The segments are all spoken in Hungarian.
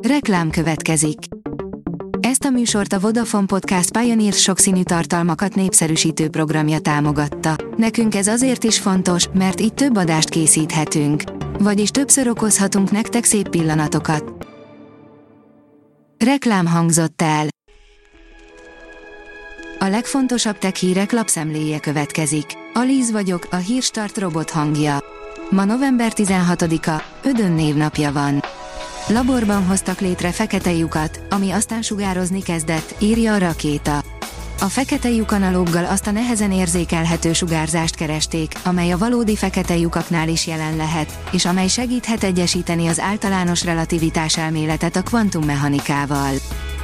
Reklám következik. Ezt a műsort a Vodafone Podcast Pioneer sokszínű tartalmakat népszerűsítő programja támogatta. Nekünk ez azért is fontos, mert így több adást készíthetünk. Vagyis többször okozhatunk nektek szép pillanatokat. Reklám hangzott el. A legfontosabb tech hírek lapszemléje következik. Alíz vagyok, a Hírstart robot hangja. Ma november 16-a, Ödön névnapja van. Laborban hoztak létre fekete lyukat, ami aztán sugározni kezdett, írja a Rakéta. A fekete lyuk analóggal azt a nehezen érzékelhető sugárzást keresték, amely a valódi fekete lyukaknál is jelen lehet, és amely segíthet egyesíteni az általános relativitás elméletet a kvantummechanikával.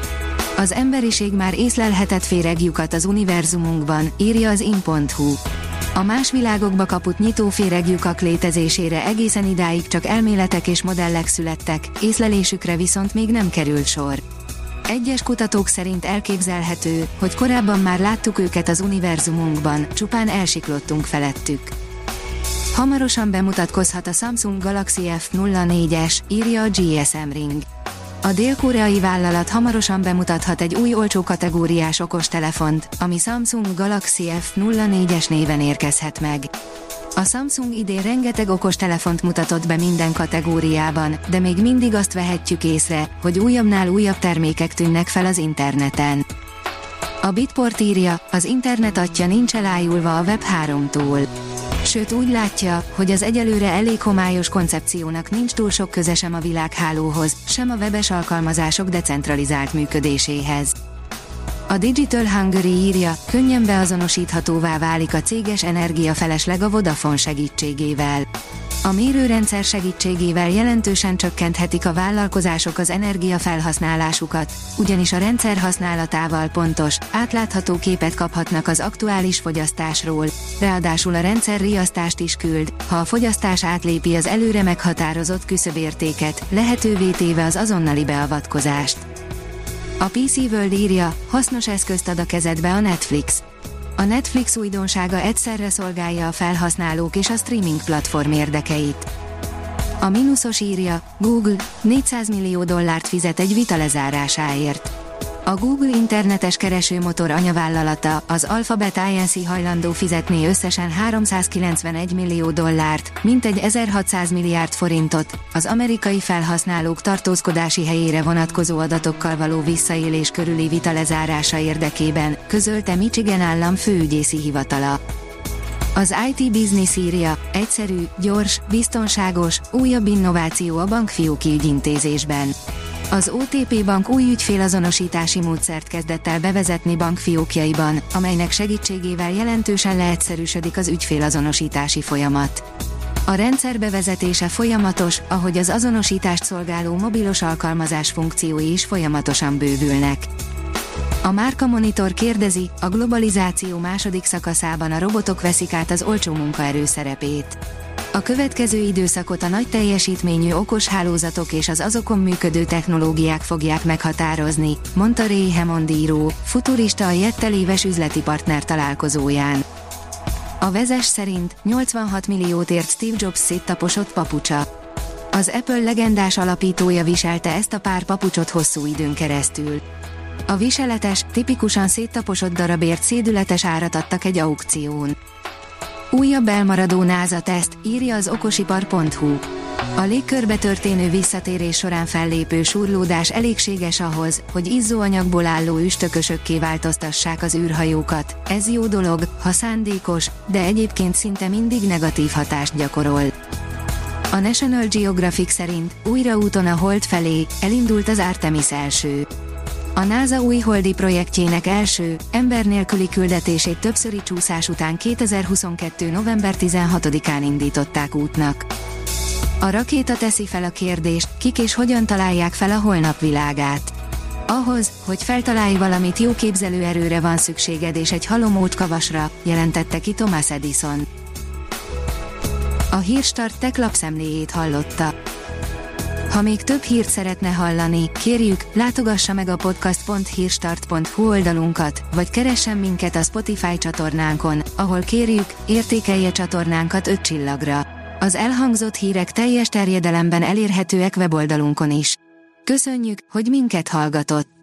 Az emberiség már észlelhetett féreglyukat az univerzumunkban, írja az in.hu. A más világokba kaput nyitó féreglyukak létezésére egészen idáig csak elméletek és modellek születtek, észlelésükre viszont még nem került sor. Egyes kutatók szerint elképzelhető, hogy korábban már láttuk őket az univerzumunkban, csupán elsiklottunk felettük. Hamarosan bemutatkozhat a Samsung Galaxy F04-es, írja a GSM Ring. A dél-koreai vállalat hamarosan bemutathat egy új olcsó kategóriás okostelefont, ami Samsung Galaxy F04-es néven érkezhet meg. A Samsung idén rengeteg okostelefont mutatott be minden kategóriában, de még mindig azt vehetjük észre, hogy újabbnál újabb termékek tűnnek fel az interneten. A Bitport írja, az internet atyja nincs elájulva a Web 3-tól. Sőt úgy látja, hogy az egyelőre elég homályos koncepciónak nincs túl sok köze sem a világhálóhoz, sem a webes alkalmazások decentralizált működéséhez. A Digital Hungary írja, könnyen beazonosíthatóvá válik a céges energiafelesleg a Vodafone segítségével. A mérőrendszer segítségével jelentősen csökkenthetik a vállalkozások az energiafelhasználásukat, ugyanis a rendszer használatával pontos, átlátható képet kaphatnak az aktuális fogyasztásról, ráadásul a rendszer riasztást is küld, ha a fogyasztás átlépi az előre meghatározott küszöbértéket, lehetővé téve az azonnali beavatkozást. A PC World írja, hasznos eszközt ad a kezedbe a Netflix. A Netflix újdonsága egyszerre szolgálja a felhasználók és a streaming platform érdekeit. A mínuszos írja, Google $400 millió fizet egy vita lezárásáért. A Google internetes keresőmotor anyavállalata, az Alphabet Inc. hajlandó fizetni összesen $391 millió, mintegy 1600 milliárd forintot, az amerikai felhasználók tartózkodási helyére vonatkozó adatokkal való visszaélés körüli vita lezárása érdekében, közölte Michigan állam főügyészi hivatala. Az IT Business írja, egyszerű, gyors, biztonságos, újabb innováció a bankfióki ügyintézésben. Az OTP Bank új ügyfélazonosítási módszert kezdett el bevezetni bankfiókjaiban, amelynek segítségével jelentősen leegyszerűsödik az ügyfélazonosítási folyamat. A rendszer bevezetése folyamatos, ahogy az azonosítást szolgáló mobilos alkalmazás funkciói is folyamatosan bővülnek. A Márka Monitor kérdezi, a globalizáció második szakaszában a robotok veszik át az olcsó munkaerő szerepét. A következő időszakot a nagy teljesítményű okos hálózatok és az azokon működő technológiák fogják meghatározni, mondta Ray Hammond író, futurista a Yettel éves üzleti partner találkozóján. A Vezes szerint 86 milliót ért Steve Jobs széttaposott papucsa. Az Apple legendás alapítója viselte ezt a pár papucsot hosszú időn keresztül. A viseletes, tipikusan széttaposott darabért szédületes árat adtak egy aukción. Újabb elmaradó NASA teszt, írja az okosipar.hu. A légkörbe történő visszatérés során fellépő súrlódás elégséges ahhoz, hogy izzóanyagból álló üstökösökké változtassák az űrhajókat. Ez jó dolog, ha szándékos, de egyébként szinte mindig negatív hatást gyakorol. A National Geographic szerint újra úton a Hold felé, elindult az Artemis első. A NASA új holdi projektjének első, ember nélküli küldetését többszöri csúszás után 2022. november 16-án indították útnak. A rakéta teszi fel a kérdést, kik és hogyan találják fel a holnap világát. Ahhoz, hogy feltalálj valamit, jó képzelőerőre van szükséged és egy halom ócskavasra, jelentette ki Thomas Edison. A Hírstart tech lapszemléjét hallotta. Ha még több hírt szeretne hallani, kérjük, látogassa meg a podcast.hírstart.hu oldalunkat, vagy keressen minket a Spotify csatornánkon, ahol kérjük, értékelje csatornánkat 5 csillagra. Az elhangzott hírek teljes terjedelemben elérhetőek weboldalunkon is. Köszönjük, hogy minket hallgatott!